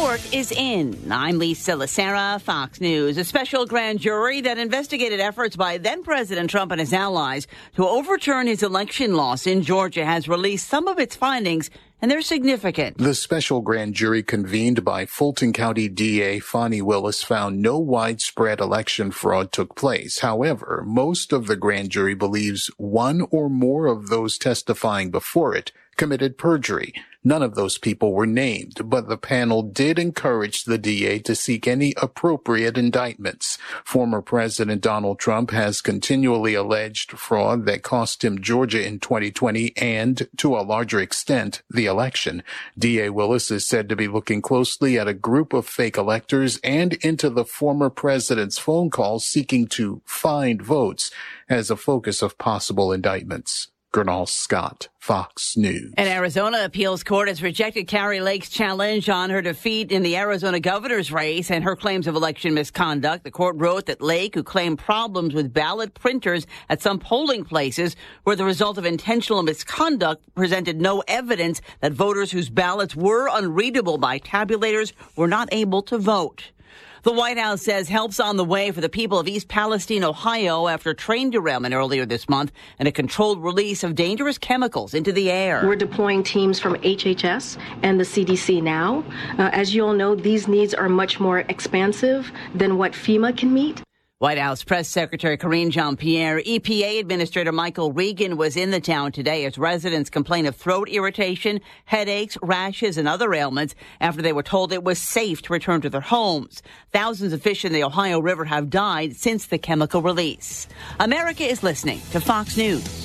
Court is in. I'm Lisa Lacera, Fox News. A special grand jury that investigated efforts by then-President Trump and his allies to overturn his election loss in Georgia has released some of its findings, and they're significant. The special grand jury convened by Fulton County DA Fani Willis found no widespread election fraud took place. However, most of the grand jury believes one or more of those testifying before it committed perjury. None of those people were named, but the panel did encourage the DA to seek any appropriate indictments. Former President Donald Trump has continually alleged fraud that cost him Georgia in 2020 and, to a larger extent, the election. DA Willis is said to be looking closely at a group of fake electors and into the former president's phone calls seeking to find votes as a focus of possible indictments. Gernal Scott, Fox News. An Arizona appeals court has rejected Kari Lake's challenge on her defeat in the Arizona governor's race and her claims of election misconduct. The court wrote that Lake, who claimed problems with ballot printers at some polling places, were the result of intentional misconduct, presented no evidence that voters whose ballots were unreadable by tabulators were not able to vote. The White House says help's on the way for the people of East Palestine, Ohio, after a train derailment earlier this month and a controlled release of dangerous chemicals into the air. We're deploying teams from HHS and the CDC now. As you all know, these needs are much more expansive than what FEMA can meet. White House Press Secretary Karine Jean-Pierre. EPA Administrator Michael Regan was in the town today as residents complained of throat irritation, headaches, rashes, and other ailments after they were told it was safe to return to their homes. Thousands of fish in the Ohio River have died since the chemical release. America is listening to Fox News.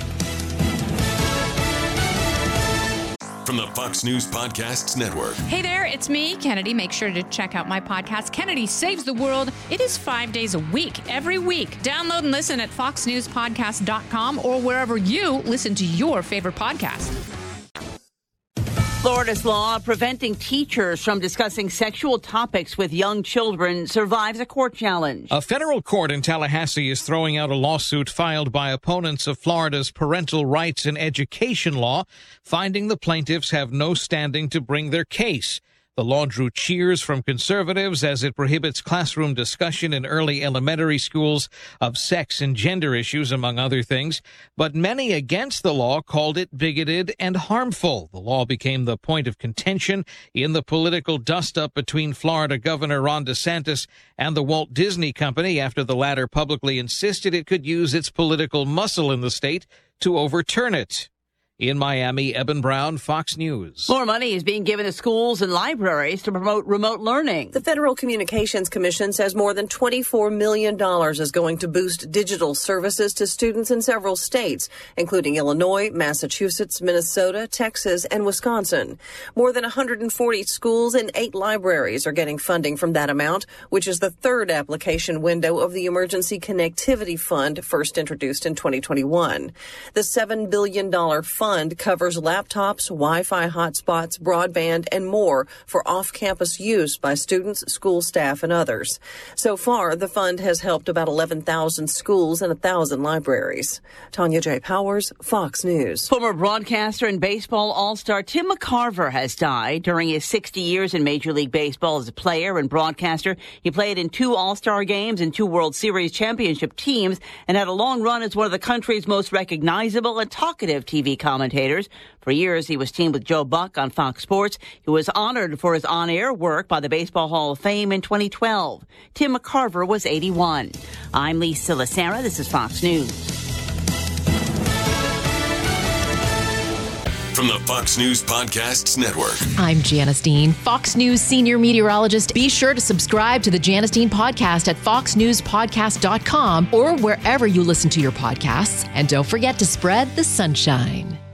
From the Fox News Podcasts Network. Hey there, it's me, Kennedy. Make sure to check out my podcast, Kennedy Saves the World. It is 5 days a week, every week. Download and listen at foxnewspodcast.com or wherever you listen to your favorite podcast. Florida's law preventing teachers from discussing sexual topics with young children survives a court challenge. A federal court in Tallahassee is throwing out a lawsuit filed by opponents of Florida's parental rights in education law, finding the plaintiffs have no standing to bring their case. The law drew cheers from conservatives as it prohibits classroom discussion in early elementary schools of sex and gender issues, among other things. But many against the law called it bigoted and harmful. The law became the point of contention in the political dust-up between Florida Governor Ron DeSantis and the Walt Disney Company after the latter publicly insisted it could use its political muscle in the state to overturn it. In Miami, Eben Brown, Fox News. More money is being given to schools and libraries to promote remote learning. The Federal Communications Commission says more than $24 million is going to boost digital services to students in several states, including Illinois, Massachusetts, Minnesota, Texas, and Wisconsin. More than 140 schools and 8 libraries are getting funding from that amount, which is the third application window of the Emergency Connectivity Fund, first introduced in 2021. The $7 billion fund covers laptops, Wi-Fi hotspots, broadband, and more for off-campus use by students, school staff, and others. So far, the fund has helped about 11,000 schools and 1,000 libraries. Tanya J. Powers, Fox News. Former broadcaster and baseball all-star Tim McCarver has died. During his 60 years in Major League Baseball as a player and broadcaster, he played in 2 All-Star games and 2 World Series championship teams and had a long run as one of the country's most recognizable and talkative TV commentators. For years, he was teamed with Joe Buck on Fox Sports. He was honored for his on-air work by the Baseball Hall of Fame in 2012. Tim McCarver was 81. I'm Lisa Lacera. This is Fox News. From the Fox News Podcasts Network. I'm Janice Dean, Fox News senior meteorologist. Be sure to subscribe to the Janice Dean podcast at foxnewspodcast.com or wherever you listen to your podcasts. And don't forget to spread the sunshine.